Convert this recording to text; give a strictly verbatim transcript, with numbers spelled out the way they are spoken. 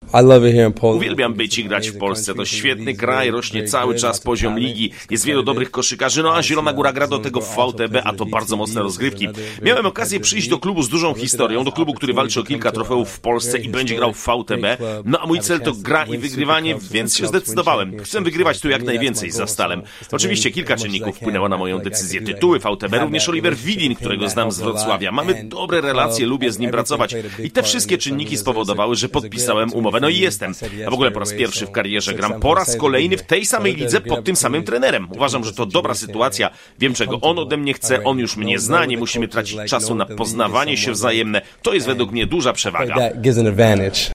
Uwielbiam być i grać w Polsce. To świetny kraj, rośnie cały czas poziom ligi, jest wielu dobrych koszykarzy, no a Zielona Góra gra do tego w V T B, a to bardzo mocne rozgrywki. Miałem okazję przyjść do klubu z dużą historią, do klubu, który walczy o kilka trofeów w Polsce i będzie grał w V T B. No a mój cel to gra i wygrywanie, więc się zdecydowałem. Chcę wygrywać tu jak najwięcej za Stalem. Oczywiście kilka czynników wpłynęło na moją decyzję. Tytuły V T B, również Oliver Widin, którego znam z Wrocławia. Mamy dobre relacje, lubię z nim pracować. I te wszystkie czynniki spowodowały, że podpisałem umowę. No i jestem. A w ogóle po raz pierwszy w karierze gram po raz kolejny w tej samej lidze pod tym samym trenerem. Uważam, że to dobra sytuacja. Wiem, czego on ode mnie chce, on już mnie zna, nie musimy tracić czasu na poznawanie się wzajemne. To jest według mnie duża przewaga.